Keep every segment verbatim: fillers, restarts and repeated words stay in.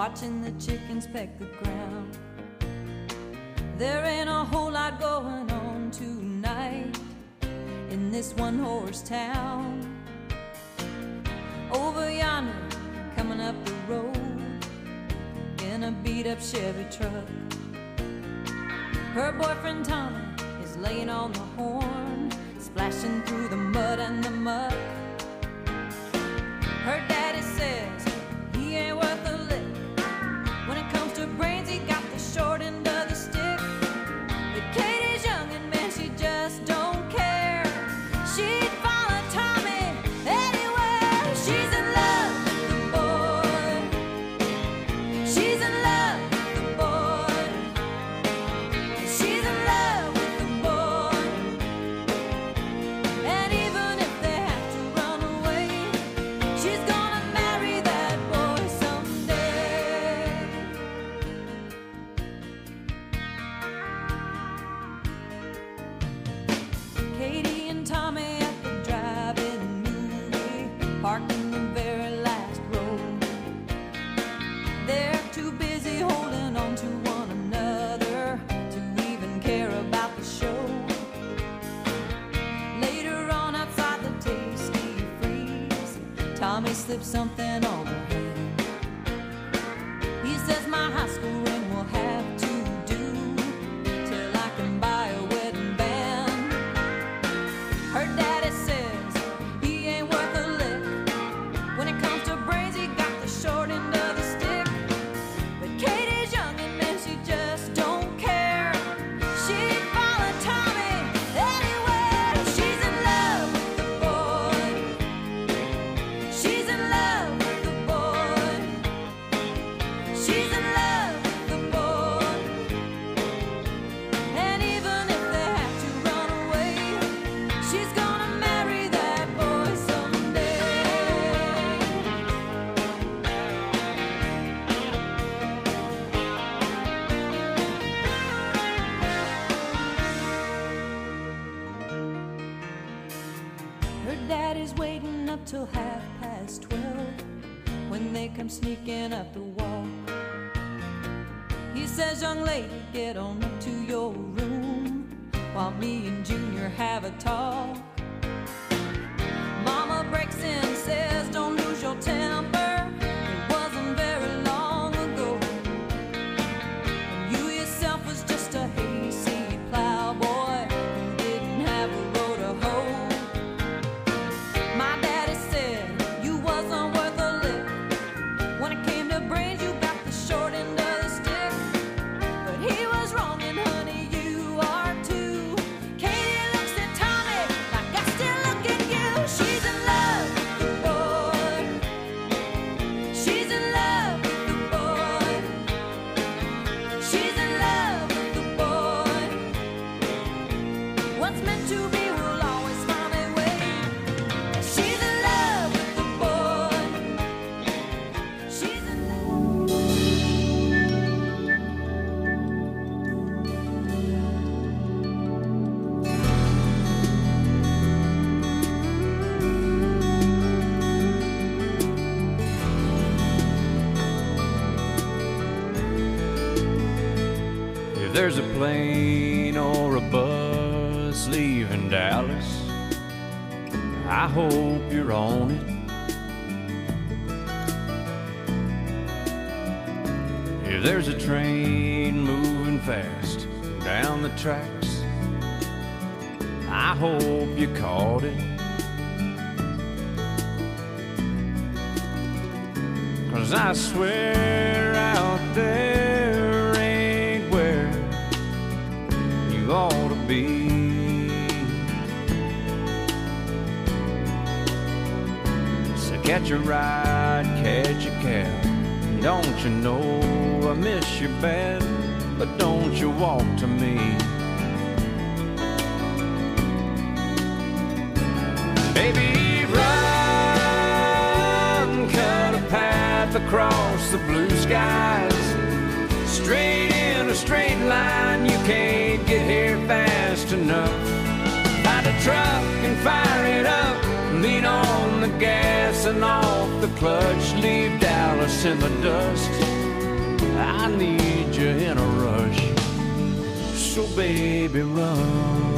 watching the chickens peck the ground. There ain't a whole lot going on tonight in this one-horse town. Over yonder, coming up the road in a beat-up Chevy truck, her boyfriend Tommy is laying on the horn, splashing through the mud and the muck. Her daddy says he ain't worth a lick. When it comes to brains, he got the short end of the stick. But Katie's young and man, she just don't care. She'd follow Tommy anywhere. She's in love with the boy. She's in love with the boy. She's in love with the boy. And even if they have to run away, she's gonna marry that boy someday. Katie and Tommy at the drive-in movie, parked in the very last row. They're too busy holding on to one another to even care about the show. Later on outside the Tasty Freeze, Tommy slips something on her hand. He says my high school ring will have to do till I can buy a wedding band. Her daddy says he ain't worth a lick. When it comes to brains, he got the short end of the stick. But Katie's young and man, she just don't care. She'd follow Tommy anywhere. She's in love with the boy. She's in love with the boy. She's in love with the boy. And even if they have to run away, she's gonna marry that boy someday. Her daddy's waiting up till half past twelve when they come sneaking up the walk. He says, young lady, get on up to your room while me and Junior have a talk. Mama breaks in and says, don't lose your temper. It wasn't very long ago. And you yourself was just a hayseed plowboy who didn't have a row to hoe. My daddy said you wasn't worth a lick. When it came to brains, you got the short end of the stick. But he was wrong, and honey, you are too. Katie looks at Tommy like I still look at you. She's in love with the boy. She's in love with the boy. She's in love with the boy. What's meant to be will always find a way. She's in love with the boy. She's in love. If there's a plane or a bus leaving Dallas, I hope you're on it. If there's a train moving fast down the tracks, I hope you caught it. 'Cause I swear out there ain't where you ought to be. So catch a ride, catch a cab. Don't you know I miss you bad, but don't you walk to me. Baby, run, cut a path across the blue skies, straight in a straight line. You can't get here fast enough. Find a truck and fire it up, lean on the gas and off the clutch, leave Dallas in the dust. I need you in a rush. So baby, run.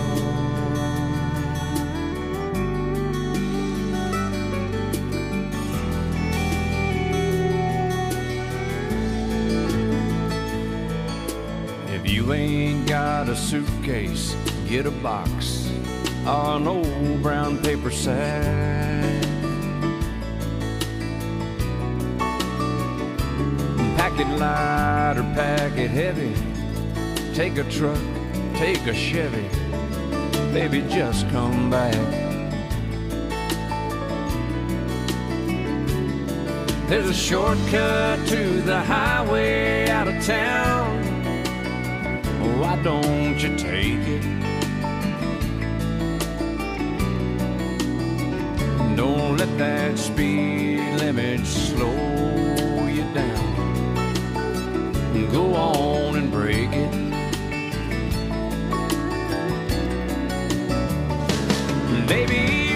If you ain't got a suitcase, get a box or an old brown paper sack. Pack it light or pack it heavy. Take a truck, take a Chevy. Baby, just come back. There's a shortcut to the highway out of town. Why don't you take it? Don't let that speed limit slow you down. Go on and break it. Baby,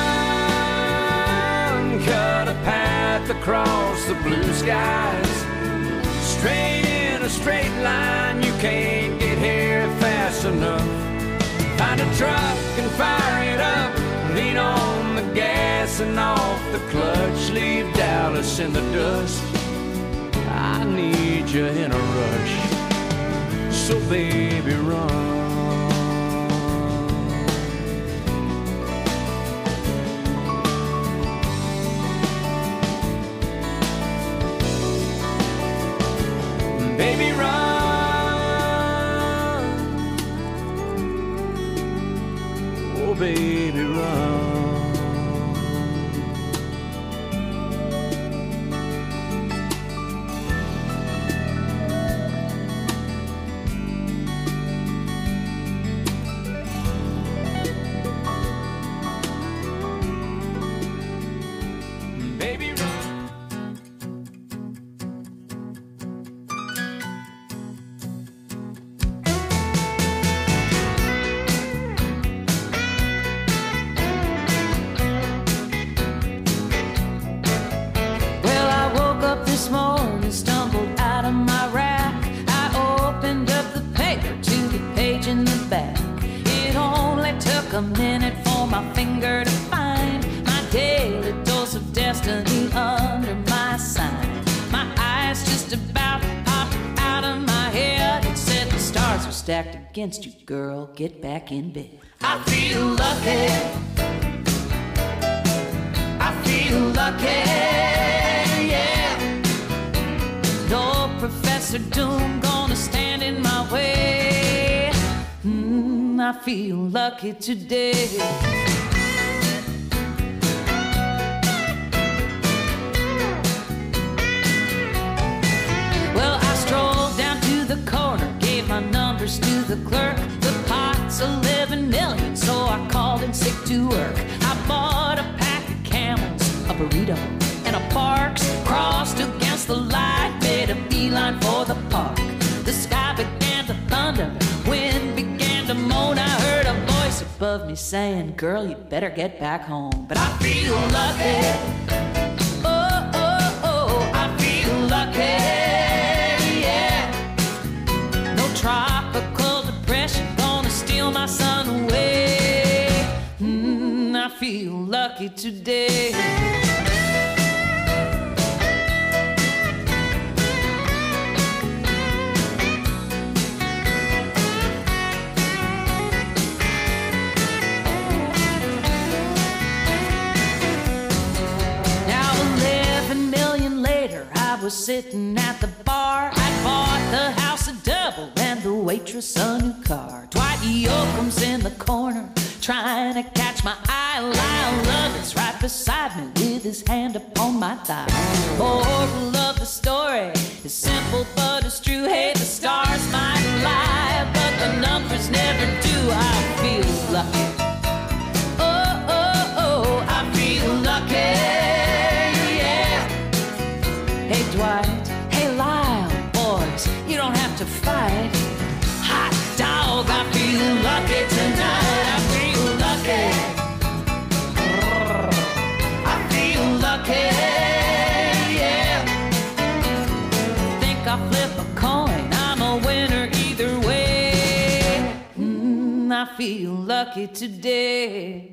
run, cut a path across the blue skies. Straight in a straight line, you can't get here fast enough. Find a truck and fire it up. Lean on the gas and off the clutch. Leave Dallas in the dust. I need you in a rush. So baby, run. Baby, run. Oh, baby, run. Baby, run. This morning, stumbled out of my rack. I opened up the paper to the page in the back. It only took a minute for my finger to find my daily dose of destiny under my sign. My eyes just about popped out of my head. It said the stars are stacked against you, girl. Get back in bed. I feel lucky. I feel lucky. Professor Doom gonna stand in my way. Mm, I feel lucky today. Well, I strolled down to the corner, gave my numbers to the clerk. The pot's eleven million, so I called in sick to work. I bought a pack of Camels, a burrito, and a Parks. Crossed against the light, made a beeline for the park. The sky began to thunder, wind began to moan. I heard a voice above me saying, girl, you better get back home. But I feel lucky. Oh, oh, oh, I feel lucky. Yeah. No tropical depression gonna steal my sun away. Mm, I feel lucky today. Sitting at the bar, I bought the house a double and the waitress a new car. Dwight Yoakam's in the corner, trying to catch my eye. Lyle Lovett's right beside me with his hand upon my thigh. Moral of the story is simple but it's true. Hey, the stars might lie, but the numbers never do. I feel lucky. Oh, oh, oh, I feel lucky. Hey Dwight, hey Lyle, boys, you don't have to fight. Hot dog, I feel lucky tonight. I feel lucky. I feel lucky, yeah. Think I'll flip feel lucky today.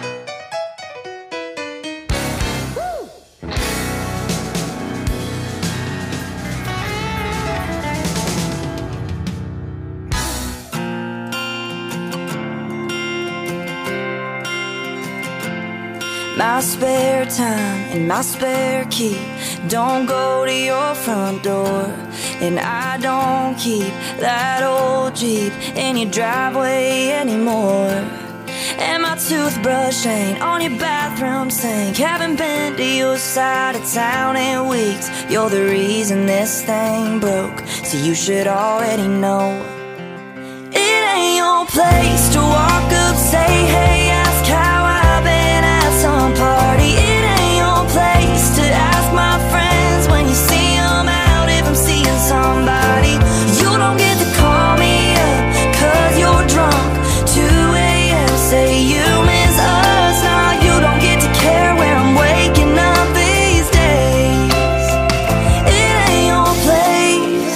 My spare time and my spare key don't go to your front door, and I don't keep that old Jeep in your driveway anymore. And my toothbrush ain't on your bathroom sink. Haven't been to your side of town in weeks. You're the reason this thing broke, so you should already know. It ain't your place to walk up, say hey, ask how I've been at some party. It ain't your place to ask my friends when you see them out if I'm seeing somebody. You don't get to call me up cause you're drunk. two a m say you miss us. Nah, you don't get to care where I'm waking up these days. It ain't your place.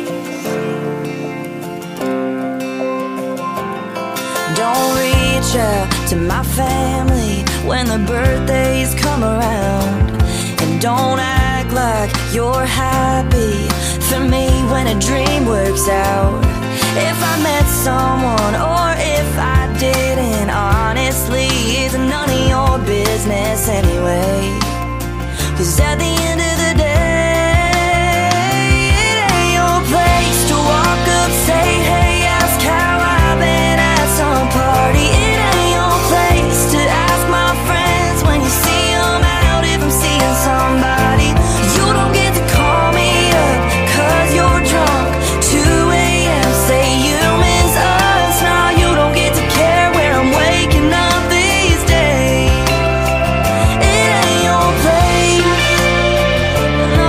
Don't reach out to my family when the birthdays come around, and don't act like you're happy for me when a dream works out. If I met someone or if I didn't, honestly, it's none of your business anyway. Cause at the end of the day, it ain't your place to walk up, say hey, ask how I've been at some party. It ain't your place to ask my friends when you see them out if I'm seeing somebody. You don't get to call me up cause you're drunk. two a m say you miss us. Nah, you don't get to care where I'm waking up these days. It ain't your place. No,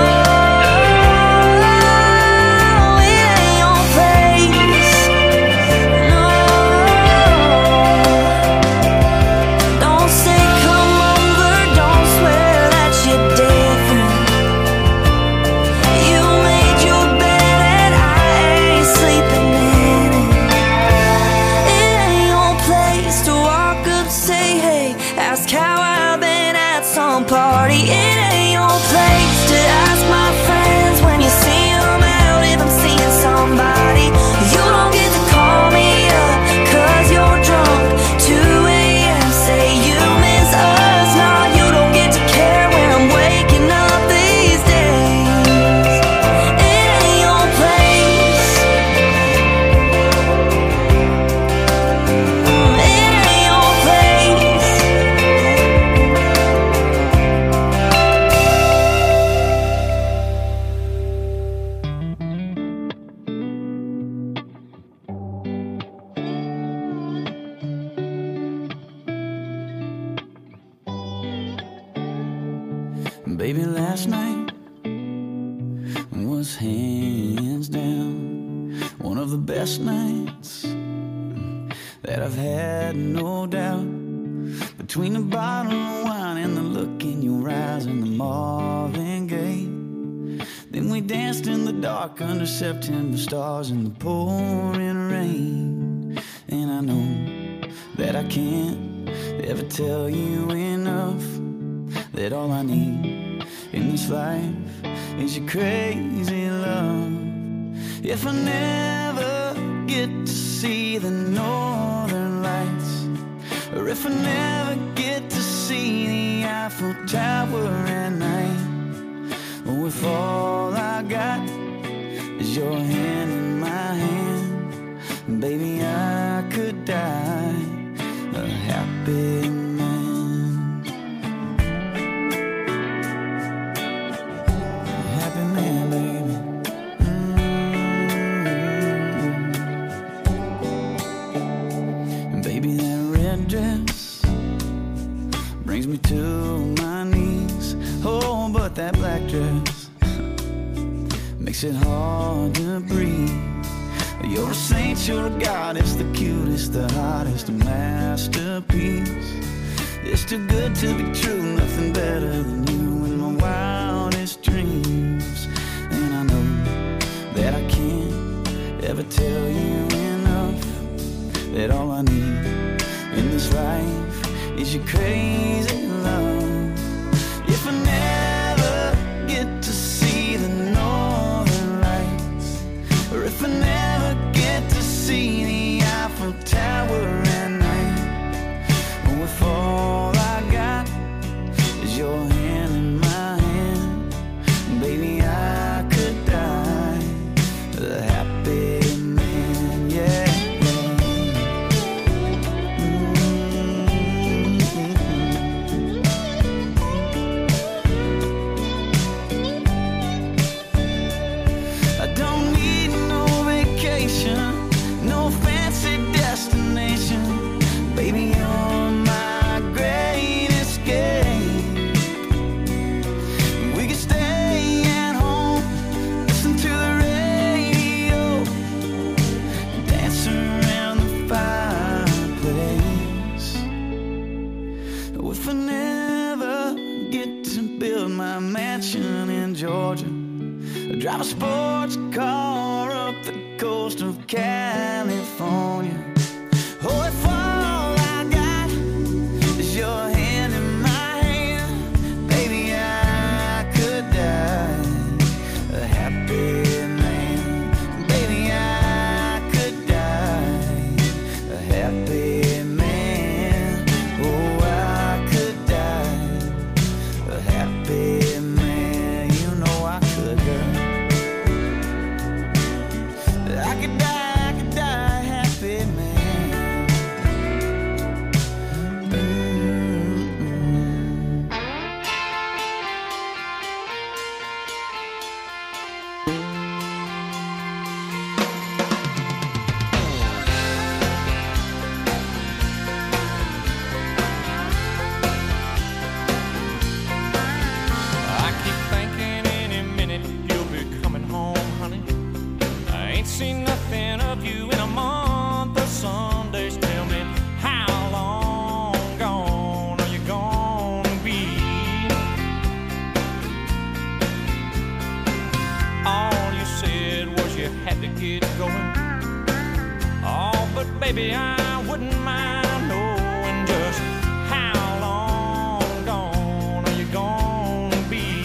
it ain't your place. No, don't say come over, don't swear that you're different. You made your bed and I ain't sleeping in it. It ain't your place to walk up, say hey, ask how I've been at some party. It ain't your place to ask my friends when you see them out if I'm seeing somebody. You don't get to call me up cause you're drunk. two a m say you miss us. Nah, you don't get to care where I'm waking up these days. It ain't your place. It ain't your place. Baby, last night was hands down one of the best nights that I've had, no doubt. Between the bottle of wine and the look in your eyes and the Marvin Gaye, then we danced in the dark under September stars in the pouring rain. And I know that I can't ever tell you enough that all I need in this life is your crazy love. If I never get to see the northern lights, or if I never get to see the Eiffel Tower at night, or if all I got is your hand in my hand, baby, I could die a happy man. A happy man, baby. Mm-hmm. Baby, that red dress brings me to my knees. Oh, but that black dress makes it hard to breathe. You're a saint, you're a goddess, the cutest, the hottest, a masterpiece. It's too good to be true, nothing better than you in my wildest dreams. And I know that I can't ever tell you enough that all I need in this life is your crazy love. If I never get to see the northern lights, or if I never get to see the Eiffel Tower at night, or if all I got is your hand in my hand, baby, I could die a happy man, yeah. No fancy destination, baby, you're my great escape. We could stay at home, listen to the radio, dance around the fireplace. If I never get to build my mansion in Georgia, drive a sports car up the coast of California. Oh, if all I got is your hand in my hand, baby, I could die a happy man. Baby, I could die a happy man. Oh, I could die a happy man. You know I could die. I could die, I could die happy, man. Mm-hmm. I keep thinking any minute you'll be coming home, honey. I ain't seen nothing of you in a month of Sundays. Tell me, how long gone are you gonna be? All you said was you had to get going. Oh, but baby, I wouldn't mind knowing just how long gone are you gonna be?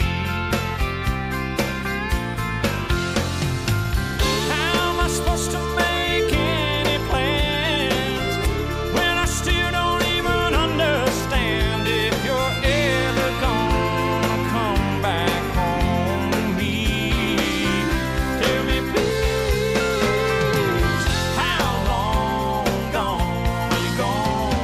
Supposed to make any plans when I still don't even understand if you're ever gonna come back home to me. Tell me please, how long gone are you gonna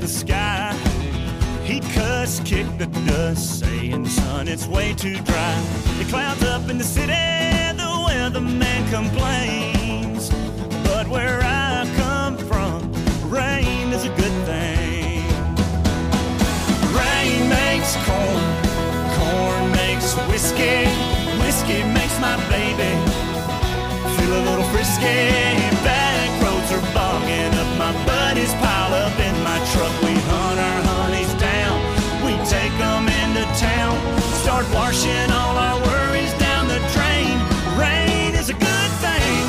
the sky. He'd cuss, kick the dust, saying, son, it's way too dry. The clouds up in the city, the weatherman complains. But where I come from, rain is a good thing. Rain makes corn, corn makes whiskey, whiskey makes my baby feel a little frisky. Back roads are bogging up, my buddies pile up in my truck. We hunt our honeys down, we take them into town, start washing all our worries down the drain. Rain is a good thing.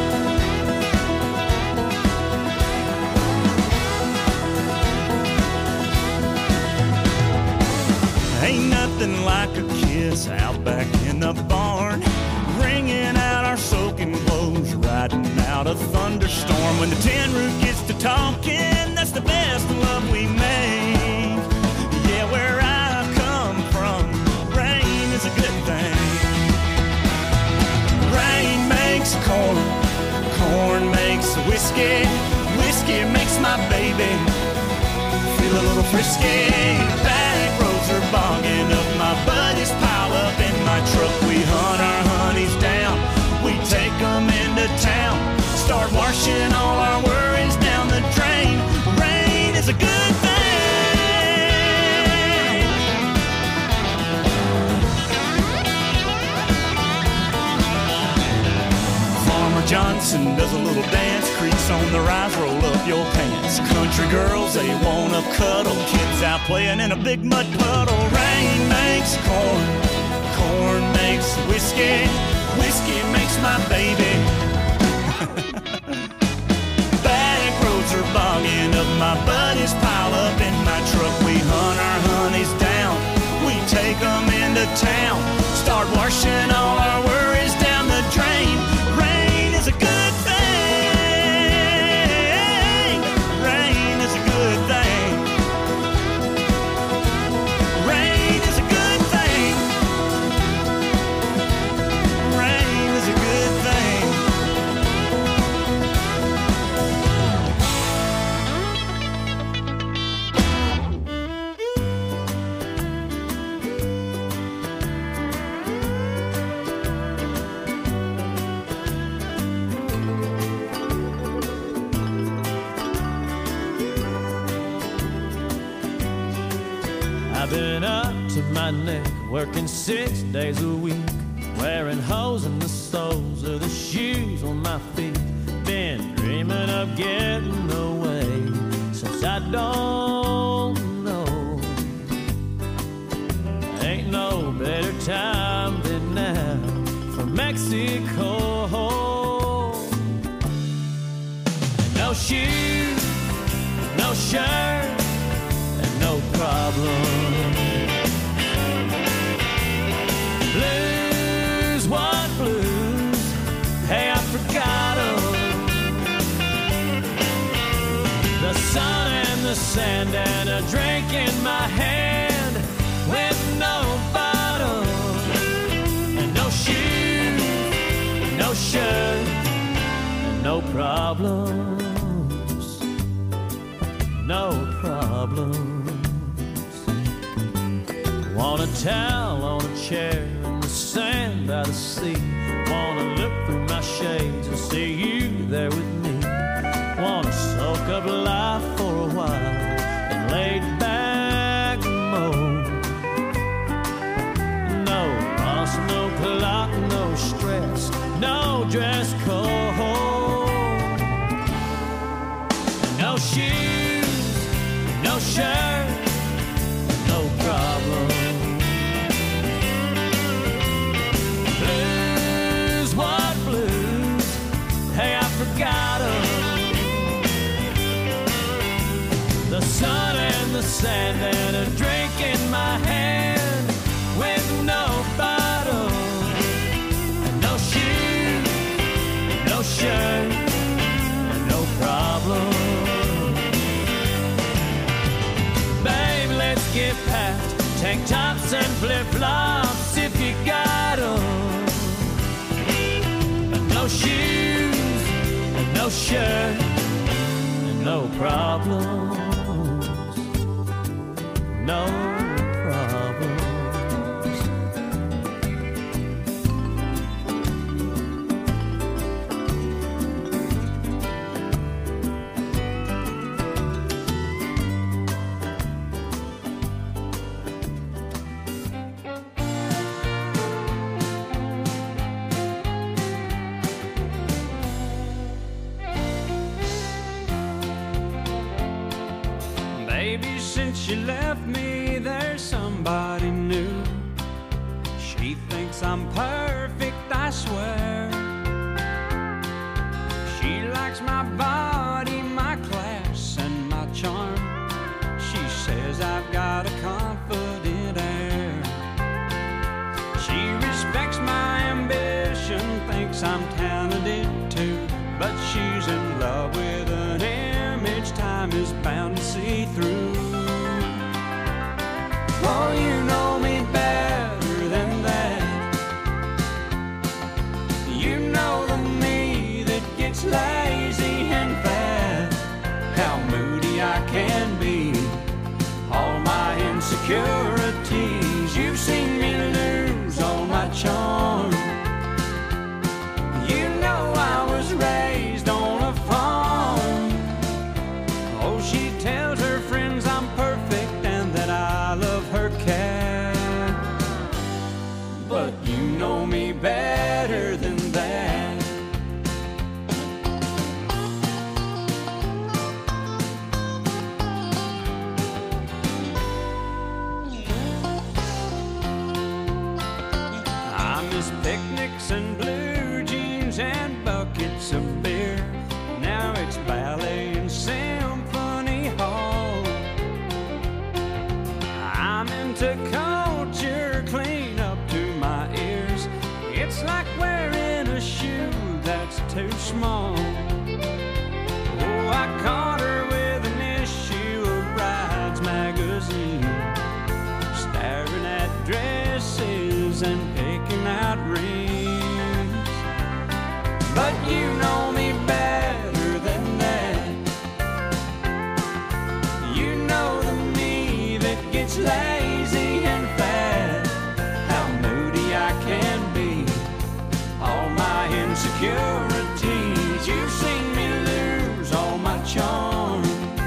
Ain't nothing like a kiss out back in the barn, wringing out our soaking clothes, riding out a thunderstorm. When the tin roof gets to talking, that's the best love we make. Yeah, where I come from, rain is a good thing. Rain makes corn, corn makes whiskey, whiskey makes my baby feel a little frisky. Back roads are bogging up, my buddies pile up in my truck. We hunt our honeys down, we take them into town, start washing all our worries down the drain. Rain is a good thing. Farmer Johnson does a little dance, crease on the rise, roll up your pants. Country girls, they wanna cuddle, kids out playing in a big mud puddle. Rain makes corn, corn makes whiskey, whiskey makes my baby. Back roads are bogging up, my buddies pile up in my truck. We hunt our honeys down, we take them into town, start washing all our worries down the drain. Rain is a good thing. Rain is a good thing. Rain is a good thing. Rain is a good thing. I've been up to my neck, working six days a week, wearing holes in the soles of the shoes on my feet. Been dreaming of getting away since I don't know. Ain't no better time than now for Mexico. And no shoes, no shirt, no problem. Blues, what blues? Hey, I forgot 'em. The sun and the sand and a drink in my hand with no bottle. And no shoes, no shirt, and no problems. No problems. Want a towel on a chair in the sand by the sea. Wanna look through my shades and see you there with me. Wanna soak up life for a while and lay back mode. No fuss, no plot, no stress, no dress code. No shoes, no shirt, no problem. Blues, what blues? Hey, I forgot 'em. The sun and the sand and a drink in my hand with no bottle. No shoes, no shirt, no problem. Babe, let's get past tank tops and flip-flops if you got 'em. No shoes, no shirt, no problems. no problems. Baby, since she left me, there's somebody new. She thinks I'm perfect, I swear. She likes my body, my class, and my charm. She says I've got a confident air. She respects my ambition, thinks I'm talented too. But she's in love with an image time is bound to see through. Oh, you know me better than that. You know the me that gets lazy and fat. How moody I can be, all my insecurities. You've seen me lose all my charm. You know I was raised on a farm. Oh, she tells her friends I'm perfect and that I love her cat. But you know me better than that. I miss picnics and blue jeans and buckets of beer. Now it's ballet and symphony hall. I'm into culture clean up to my ears. It's like wearing a shoe that's too small. Oh, I caught her with an issue of Brides magazine, staring at dresses and picking out rings. But you know me better than that. You know the me that gets lazy and fat. How moody I can be, all my insecurities. You've seen me lose all my charm.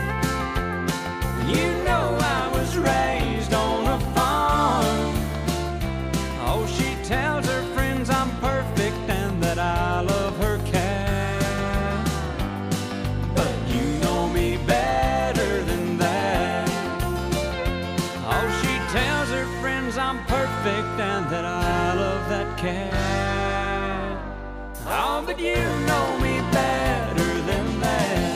You know I was raised on a farm. Oh, she tells her friends I'm perfect and that I love her cat. But you know me better than that. Oh, she tells her friends I'm perfect and that I love that cat. Oh, but you know me better than that.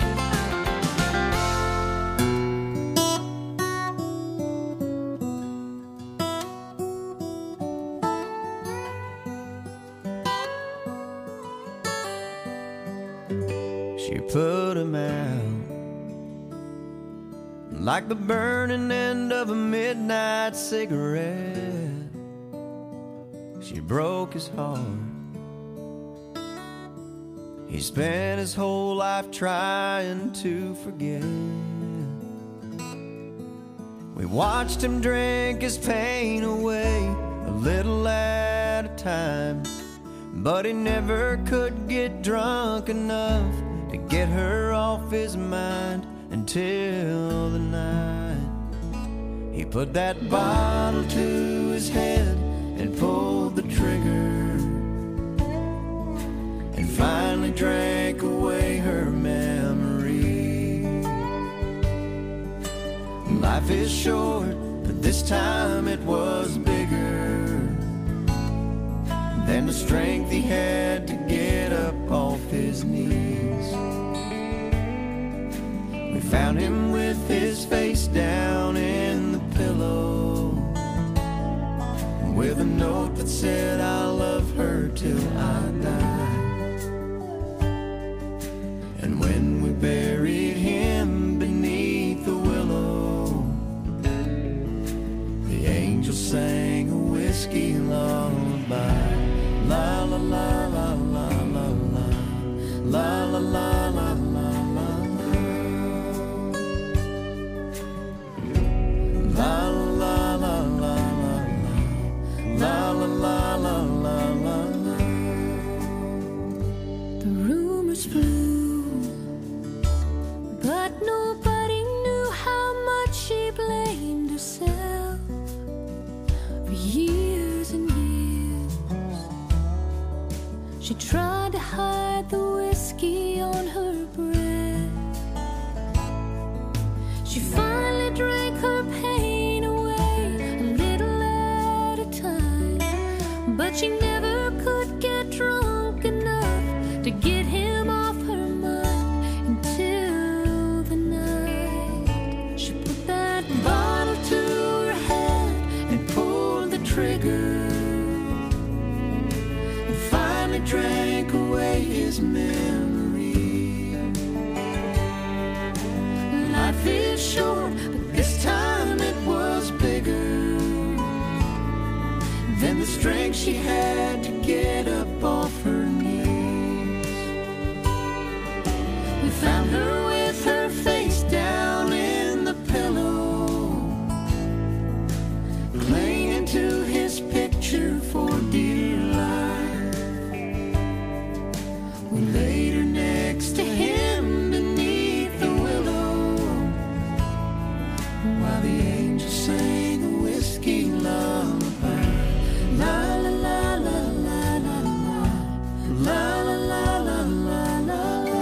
She put him out like the burning end of a midnight cigarette. She broke his heart. He spent his whole life trying to forget. We watched him drink his pain away, a little at a time. But he never could get drunk enough to get her off his mind until the night he put that bottle to his head and pulled the trigger, and finally drank away her memory. Life is short, but this time it was bigger than the strength he had to get up off his knees. We found him with his face down in the pillow, with a note that said, I love her till I die. And when we buried him beneath the willow, the angel sang a whiskey lullaby. La la la la la la la, la la la la la la, la She tried to hide the whiskey on her breath. She finally drank her pain away a little at a time, but she never could get drunk enough to get him off her mind until the night she put that bottle to her head and pulled the trigger. Drank away his memory. Life is short, but this time it was bigger than the strength she had to get up off her knees. We found her with her face down in the pillow, clinging to his picture for dear life. We laid her next to him beneath the willow, while the angels sang a whiskey lullaby. La la la la la la la, la la la la la la la.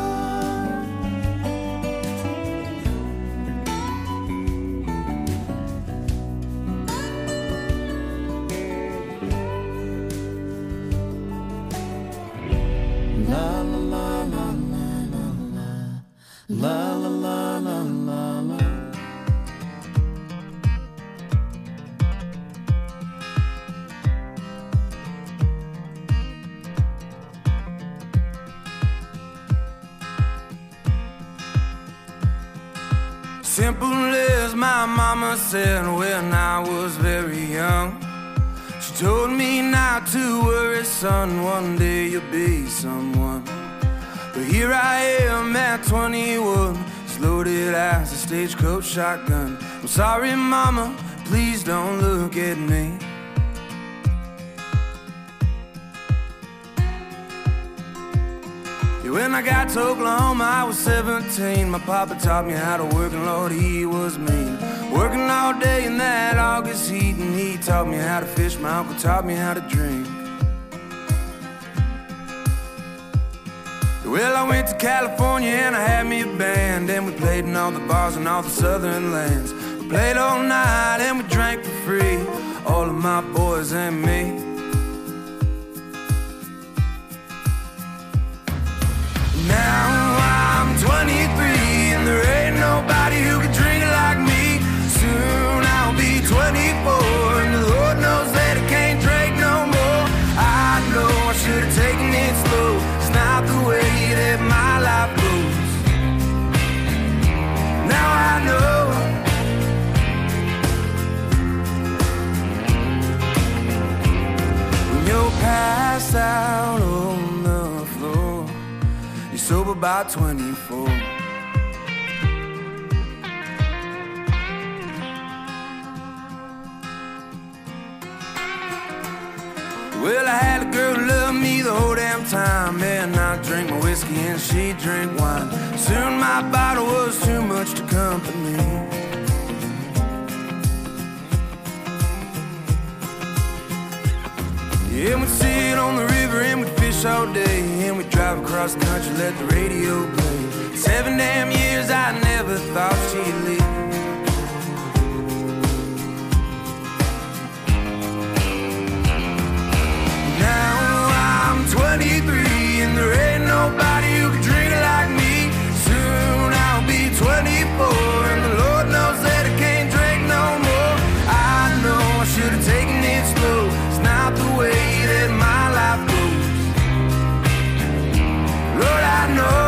La la la la la la la la la la la la. Simple as my mama said when I was very young. She told me not to worry, son, one day you'll be someone. But here I am at twenty-one, as loaded as a stagecoach shotgun. I'm sorry, mama, please don't look at me. Yeah, when I got to Oklahoma, I was seventeen. My papa taught me how to work, and Lord, he was mean. Working all day in that August heat, and he taught me how to fish. My uncle taught me how to drink. Well, I went to California and I had me a band, and we played in all the bars in all the southern lands. We played all night and we drank for free, all of my boys and me. Now I'm twenty-three and there ain't nobody who can drink like me. Soon I'll be twenty-four and the Lord knows that I can't drink no more. I know I should have taken it slow. It's not the way that my life goes. Now I know. When you're passed out on the floor, you're sober by twenty-four. Well, I had a girl who loved me the whole damn time, and I drank my whiskey and she drank wine. Soon my bottle was too much to comfort me. Yeah, we'd sit on the river and we'd fish all day, and we'd drive across the country, let the radio play. Seven damn years I never thought she'd leave. twenty-three and there ain't nobody who can drink like me. Soon I'll be twenty-four and the Lord knows that I can't drink no more. I know I should have taken it slow. It's not the way that my life goes. Lord, I know.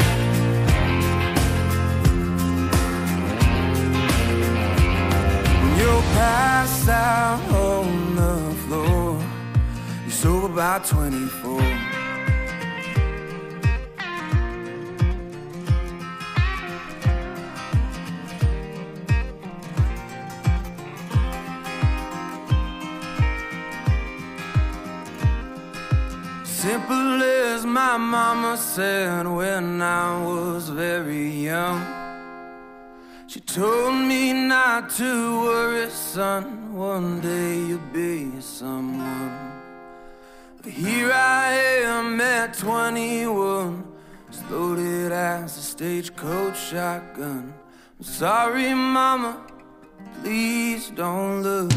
When you're passed out on the floor, you're sober by twenty-four. Simple as my mama said when I was very young. She told me not to worry, son, one day you'll be someone. But here I at twenty-one, as loaded as a stagecoach shotgun. I'm sorry, mama, please don't look.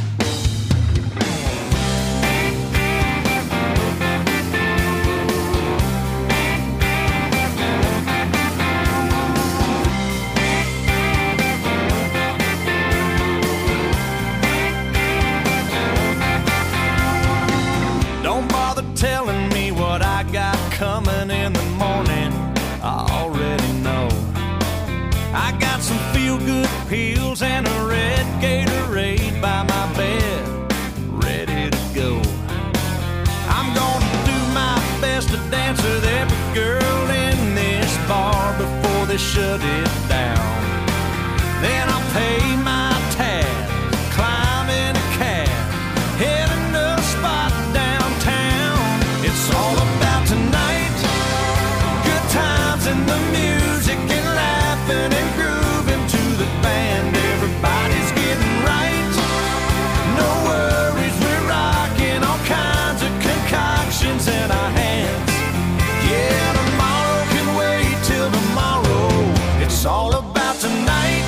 Don't bother telling me what I got coming in the morning. I already know. I got some feel-good pills and a red Gatorade by my bed, ready to go. I'm gonna do my best to dance with every girl in this bar before they shut it down. Then I'll pay my tab, climb in a cab, heading to a spot downtown. It's all about tonight, good times and the music and laughing and grooving to the band. Everybody's getting right, no worries, we're rocking all kinds of concoctions in our hands. Yeah, tomorrow can wait till tomorrow. It's all about tonight.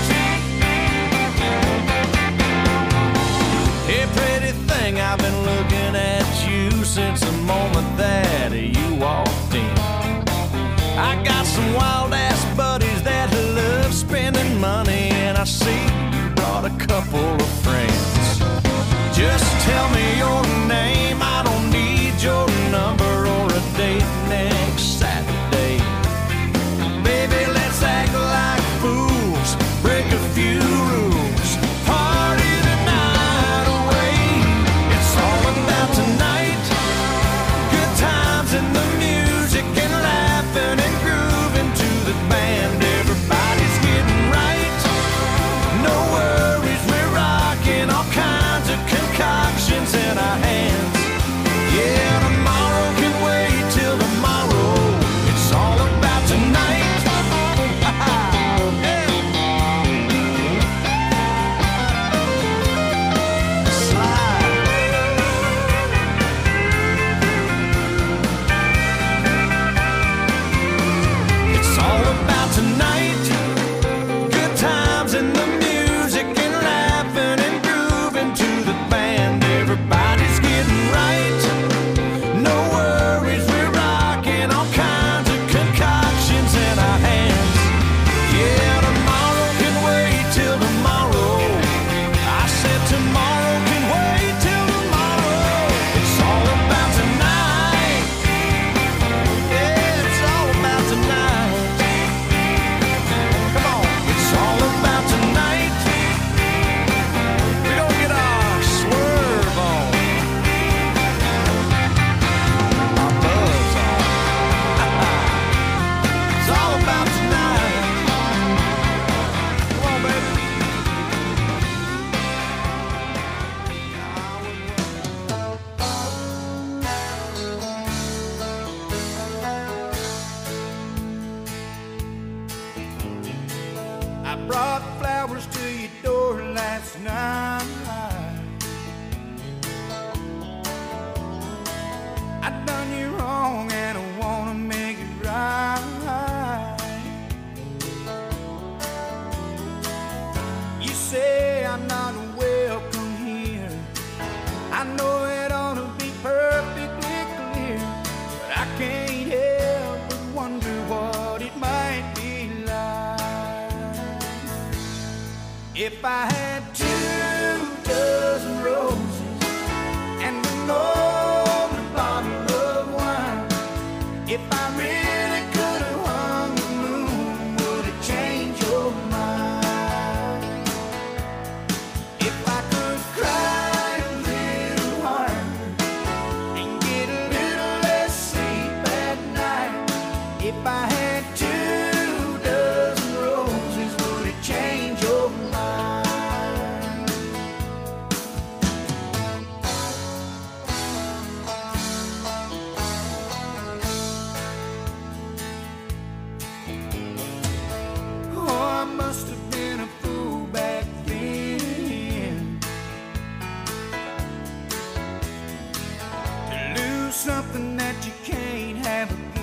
Hey, pretty thing, I've been looking at you since the moment that you walked in. I got some wild-ass buddies that love spending money, and I see you brought a couple of friends. Just tell me your name, I don't need your number or a date next Saturday. Baby, let's act like fools, break a few rules, party the night away. It's all about tonight, good times and the music and laughing and grooving to the band. Everybody's getting right, no worries, we're rocking all kinds of concoctions in our hands. Yeah, tomorrow can wait till tomorrow. It's all about tonight. It's all about tonight, good times and the music and laughing and grooving to the band. Everybody's getting right, no worries, we're rocking all kinds of concoctions in our hands. Yeah, tomorrow can wait till tomorrow. I said tomorrow can wait till tomorrow. It's all about tonight. Yeah, it's all about tonight. Come on, it's all about tonight. We gonna get our swerve on, our buzz on. It's all about tonight. Come on, baby. I brought flowers to your door last night. I done you wrong and I wanna make it right. You say I'm not welcome here. I know it ought to be perfectly clear, but I can't help but wonder what it might be like if I had two dozen roses and an older bottle of wine. If I really could have hung the moon, would it change your mind? If I could cry a little harder and get a little less sleep at night. If I had two dozen roses, would it change your mind? something that you can't have again.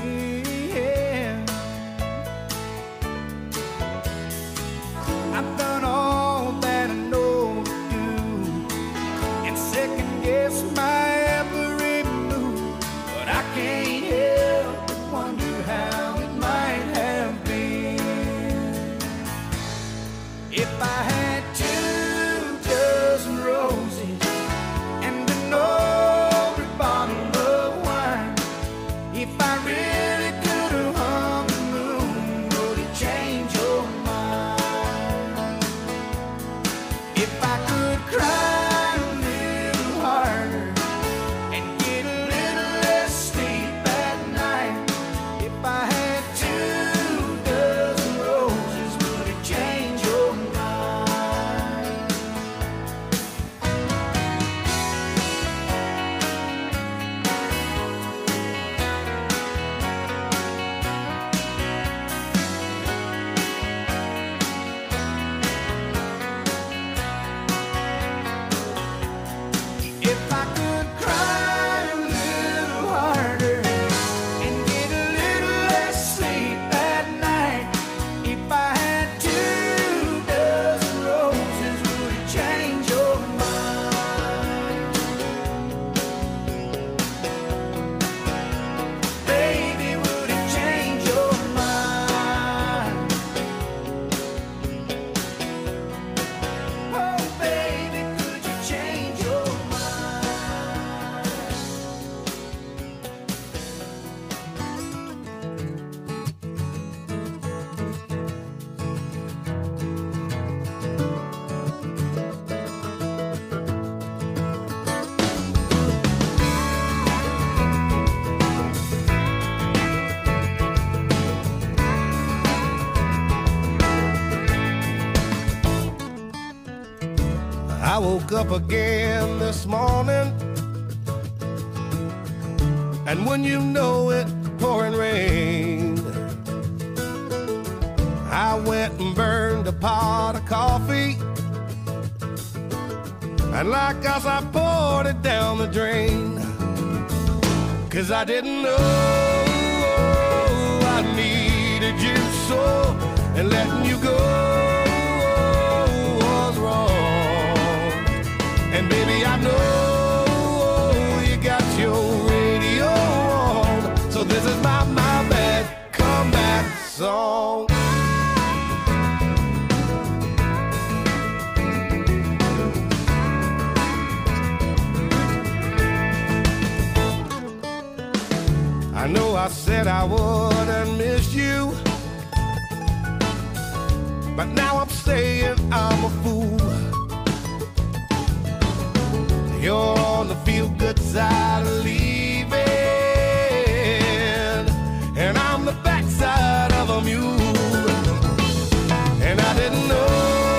woke up again this morning, and when you know it, pouring rain. I went and burned a pot of coffee, and like us I poured it down the drain. 'Cause I didn't know I needed you so, and letting you go was wrong. And baby, I know you got your radio on, so this is my, my bad comeback song. I know I said I wouldn't miss you, but now I'm saying I'm a fool. You're on the feel-good side of leaving, and I'm the backside of a mule. And I didn't know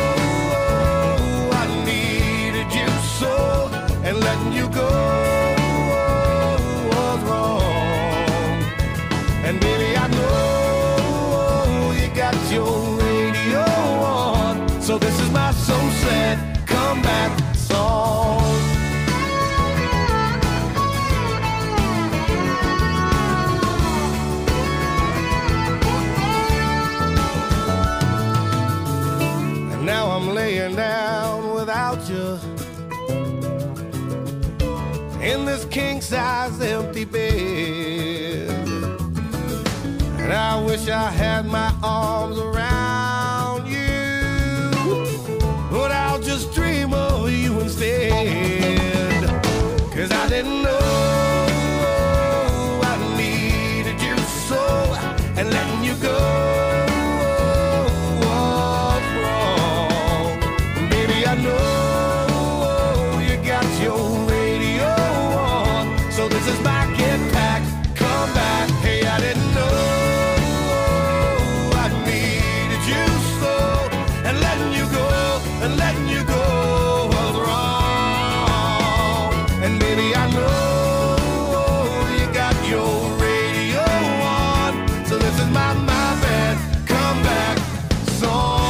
I needed you so, and letting you go was wrong. And baby, I know you got your radio on, so this is my so sad comeback song. And now I'm laying down without you in this king-size empty bed. And I wish I had my arms around you, but I'll just dream of you instead. 'Cause I didn't know I needed you so, and letting you go was wrong. Baby, I know you got your radio on, so this is my get back, come back. Hey, I didn't know and letting you go was wrong. And baby, I know you got your radio on, so this is my, my bad comeback song.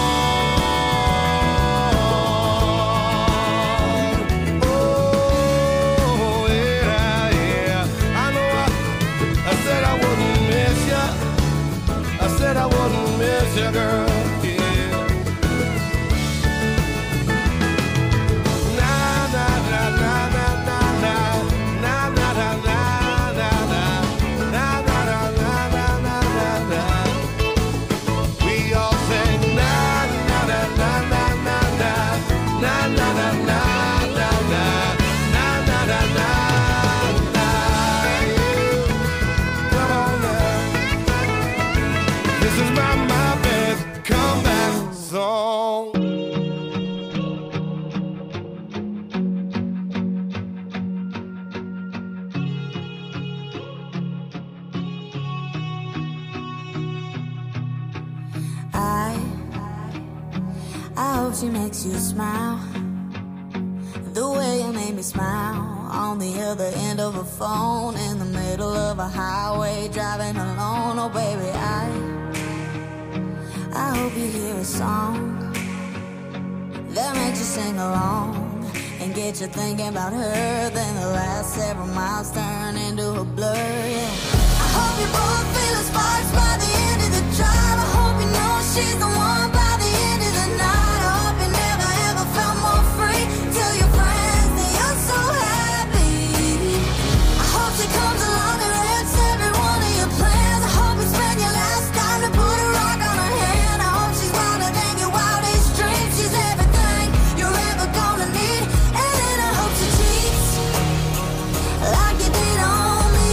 Oh, yeah, yeah. I know I, I said I wouldn't miss you. I said I wouldn't miss you, girl. She makes you smile the way you made me smile on the other end of a phone in the middle of a highway driving alone. Oh baby, I I hope you hear a song that makes you sing along and get you thinking about her. Then the last several miles turn into a blur. Yeah, I hope you both feel the sparks by the end of the drive. I hope you know she's the one by the end of the night. Felt more free. Tell your friends that you're so happy. I hope she comes along and wrecks every one of your plans. I hope you spend your last time to put a rock on her hand. I hope she's wilder than your wildest dreams. She's everything you're ever gonna need. And then I hope she cheats like you did on me.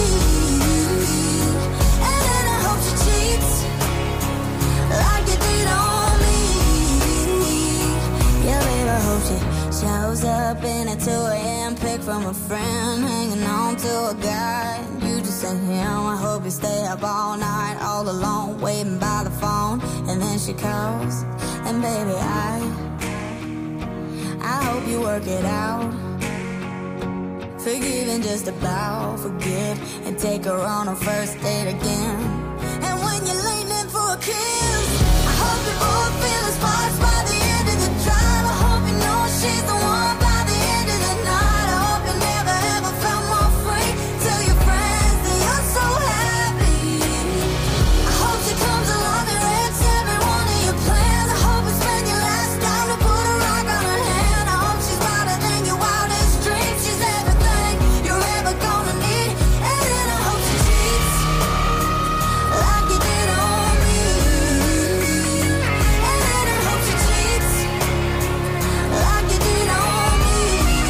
And then I hope she cheats like you did on me. Yeah, baby, I hope she shows up in a two a.m. pic from a friend, hanging on to a guy. You just ain't him. I hope you stay up all night, all alone, waiting by the phone. And then she calls, and baby, I I hope you work it out. Forgive and just about forgive, and take her on a first date again. And when you're leaning for a kiss, I hope you both feel the sparks by the end of the drive. I hope you know she's the one by the end of the night. I hope you never ever felt more free. Tell your friends that you're so happy. I hope she comes along and wrecks every one of your plans. I hope you spend your last dime to put a rock on her hand. I hope she's brighter than your wildest dreams. She's everything you're ever gonna need. And then I hope she cheats like you did on me. And then I hope she cheats like you did on me.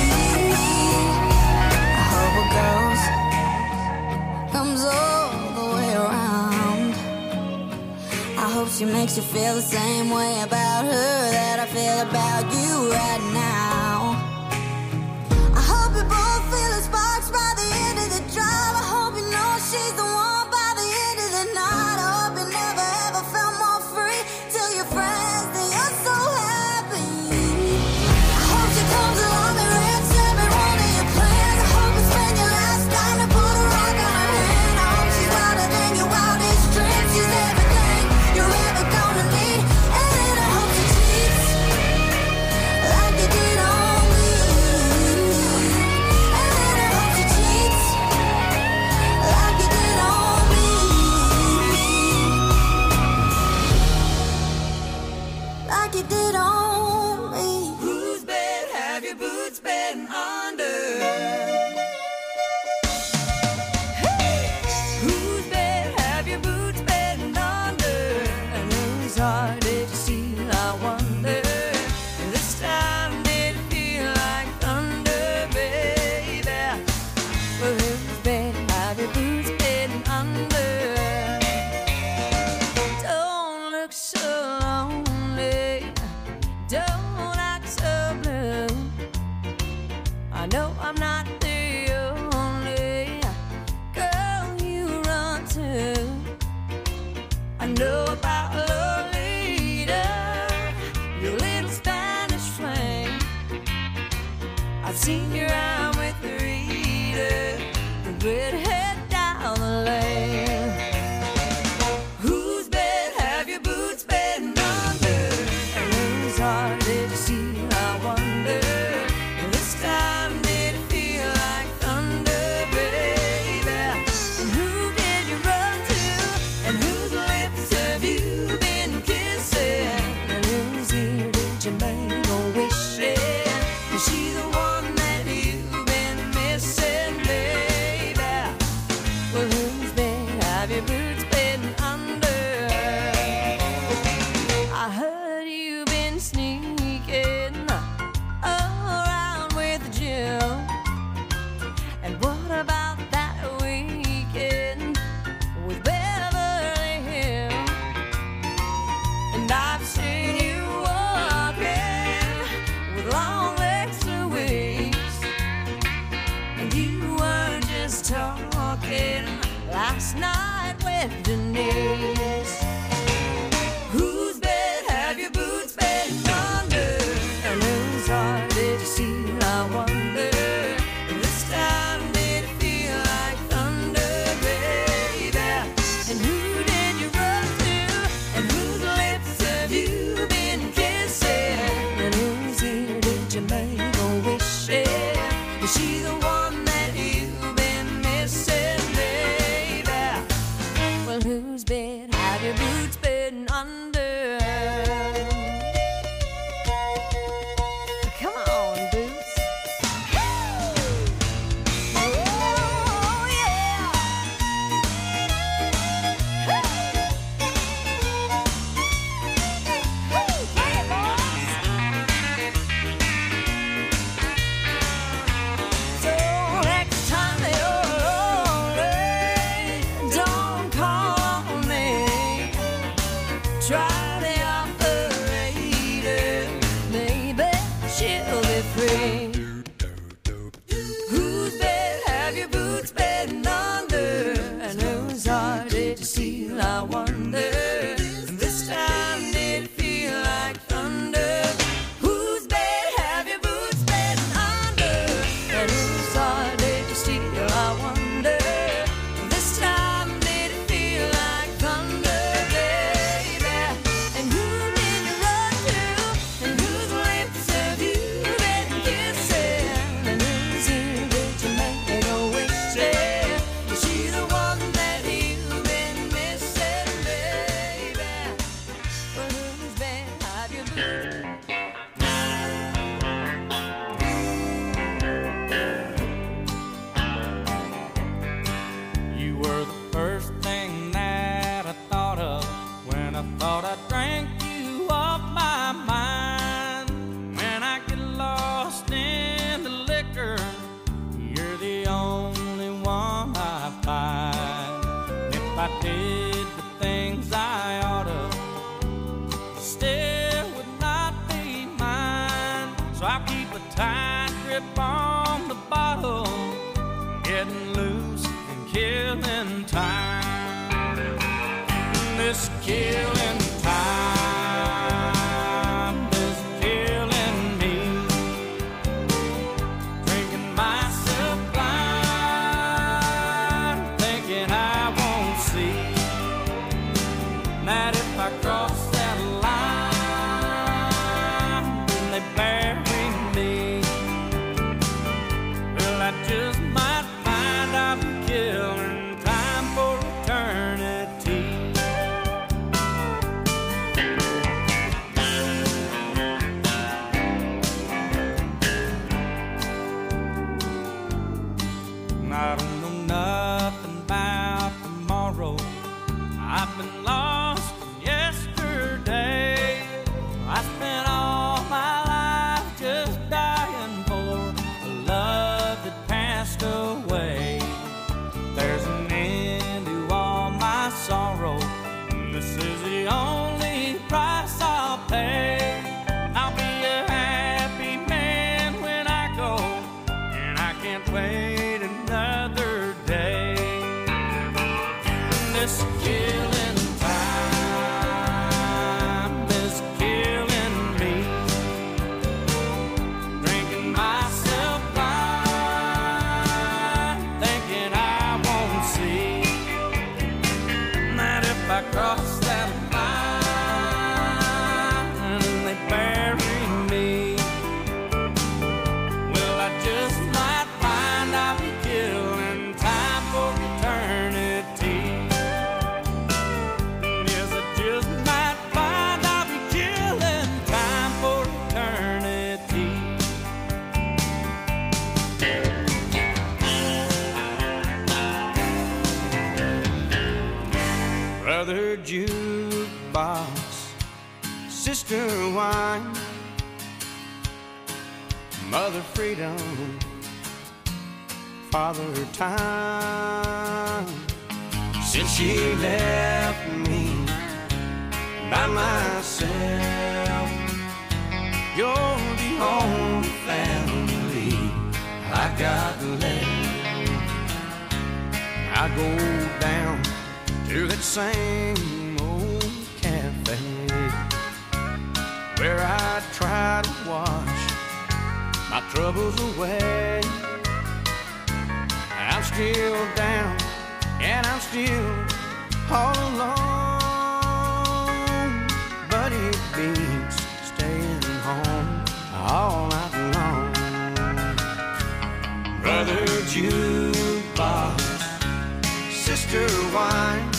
I hope it goes, comes all the way around. I hope she makes you feel the same way about her that I feel about you right now. I hope you both feel the sparks by the end of the drive. I hope you know she's the one by the end of the night. I hope you never ever felt more free. Tell your friends that you're so happy. I hope she comes along and wrecks every one of your plans. I hope you spend your last dime to put a rock on her hand. I hope she's brighter than your wildest dreams. She's everything you're ever gonna need. And then I hope she cheats like you did on me. And then I hope she cheats like you did on me. Like you did on me. Whose bed have your boots been under? Whose bed have your boots been under? And whose heart did you steal, I wonder? This time did it feel like thunder, baby? Well, whose bed have your boots been under? Don't look so lonely, don't act so blue. I know I'm not the only girl you run to. I know about Lolita, your little Spanish flame. I've seen you around with Rita, the redhead down the lane. Whose bed have your boots been under? And whose heart did you steal, I wonder? This time did it feel like thunder, baby? And who did you run to? And whose lips have you been kissing? And whose ear did you make a wish in? Is she the one that you've been missing, baby? Well, whose bed have your boots been under? I heard you've been sneaking around with Jill. And what about that weekend with Beverly Hills? And I've seen you walking with long legs to waist. And you weren't just talking last night with Denise. Whose bed have your boots been under? And whose heart did you steal, I wonder? This time did it feel like thunder, baby? And who did you run to? And whose lips have you been kissing? And whose ear did you make a wish in? Is she the one that you've been missing, baby? Well, whose bed have you been I did the things I oughta, still would not be mine. So I'll keep a tight grip on the bottle, getting loose and killing time. This killing time is killing me. Drinking myself blind, thinking I won't see that if I cross that line, then they bury me. Well, I just might find I'll be killing time for eternity. I don't know nothing about tomorrow. I've been lost from yesterday. I spent all my life just dying for a love that passed away. There's an end to all my sorrow, and this is the only price I'll pay. I'll be a happy man when I go, and I can't wait another day. This killing time is killing me. Drinking myself blind, thinking I won't see that if I cross that line and they bury me, well, I just might find I'll be killing time for eternity. Yes, I just might find I'll be killing time for eternity. Brother jukebox, sister wine, mother freedom, father time. Since she left me by myself, you're the only family I got left. I go down to that same old cafe where I try to wash my troubles away. I'm still down and I'm still all alone, but it beats staying home all night long. Brother jukebox, sister wine,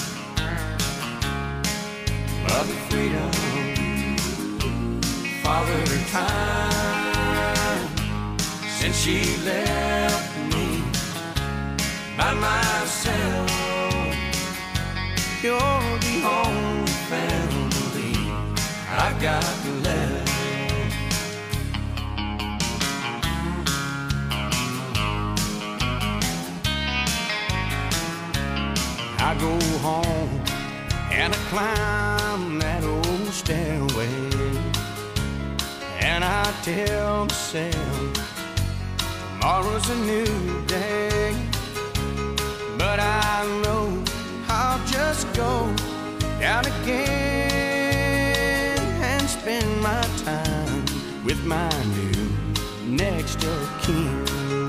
mother freedom, father time. Since she left me by myself, you're the only family I've got left. I go home and I climb that old stairway, and I tell myself tomorrow's a new day. But I know I'll just go down again and spend my time with my new next of kin.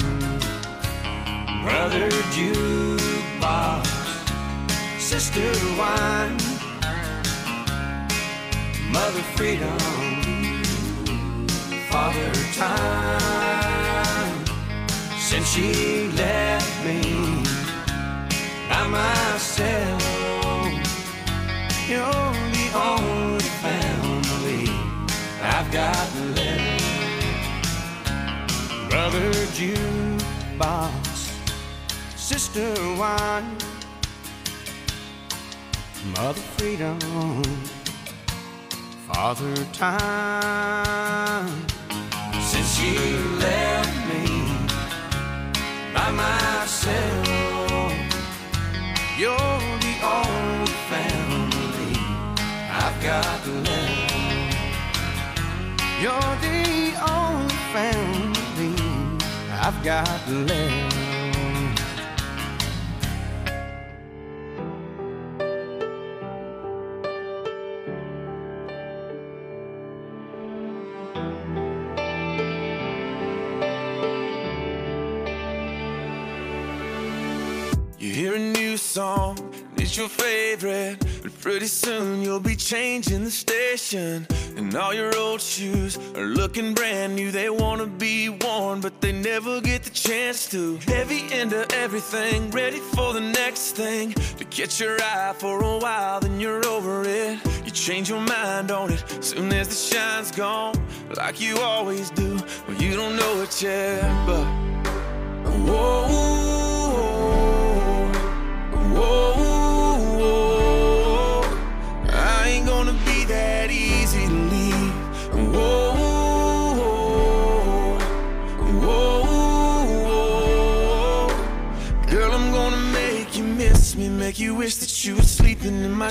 Brother jukebox, sister wine, mother freedom, father time. Since she left me by myself, you're the only family I've got left. Brother jukebox, sister wine, mother freedom, father time. Since she left me by myself, you're the only You're the only family I've got left. You hear a new song, and it's your favorite, but pretty soon you'll be changing the station. And all your old shoes are looking brand new. They wanna be worn, but they never get the chance to. Heavy into everything, ready for the next thing. To catch your eye for a while, then you're over it. You change your mind on it, soon as the shine's gone, like you always do. Well, you don't know it yet, but whoa. Whoa, whoa, I ain't gonna be that easy to leave. Whoa, whoa, whoa, girl, I'm gonna make you miss me, make you wish that you were sleeping in my